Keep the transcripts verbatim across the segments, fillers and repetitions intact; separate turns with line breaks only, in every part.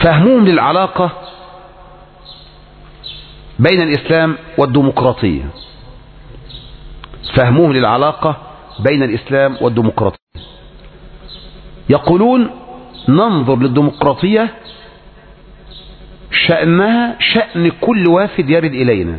فهمهم للعلاقة بين الإسلام والديمقراطية فهمهم للعلاقة بين الإسلام والديمقراطية يقولون ننظر للديمقراطية شأنها شأن كل وافد يرد إلينا،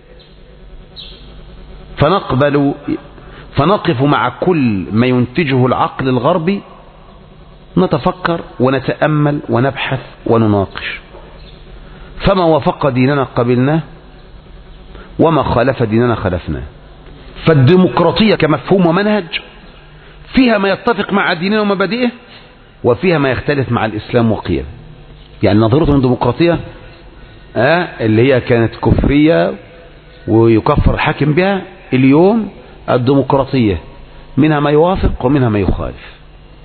فنقبل فنقف مع كل ما ينتجه العقل الغربي، نتفكر ونتأمل ونبحث ونناقش، فما وافق ديننا قبلناه وما خالف ديننا خلفناه. فالديمقراطية كمفهوم ومنهج فيها ما يتفق مع ديننا ومبادئه، وفيها ما يختلف مع الإسلام وقيمه. يعني نظرته من الديمقراطية آه اللي هي كانت كفرية ويكفر الحاكم بها، اليوم الديمقراطية منها ما يوافق ومنها ما يخالف.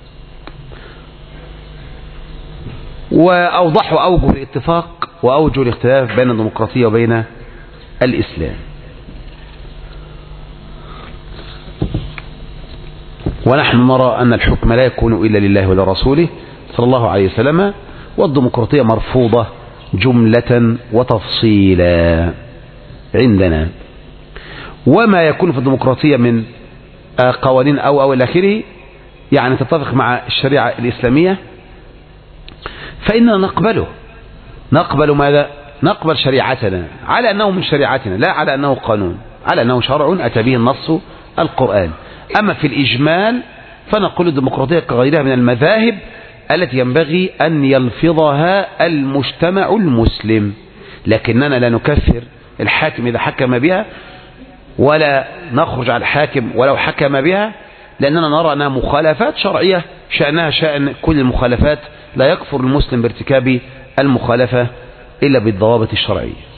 وأوضحوا أوجه الاتفاق وأوجه الاختلاف بين الديمقراطية وبين الإسلام. ونحن نرى أن الحكم لا يكون إلا لله ولرسوله صلى الله عليه وسلم، والديمقراطية مرفوضة جملة وتفصيلا عندنا. وما يكون في الديمقراطية من قوانين أو أو إلى آخره يعني تتفق مع الشريعة الإسلامية فإننا نقبله. نقبل ماذا؟ نقبل شريعتنا على أنه من شريعتنا، لا على أنه قانون، على أنه شرع أتى به النص القرآن. أما في الإجمال فنقول الديمقراطية كغيرها من المذاهب التي ينبغي أن يلفظها المجتمع المسلم، لكننا لا نكفر الحاكم إذا حكم بها، ولا نخرج على الحاكم ولو حكم بها، لأننا نرى أنها مخالفات شرعية شأنها شأن كل المخالفات، لا يكفر المسلم بارتكاب المخالفة إلا بالضوابط الشرعية.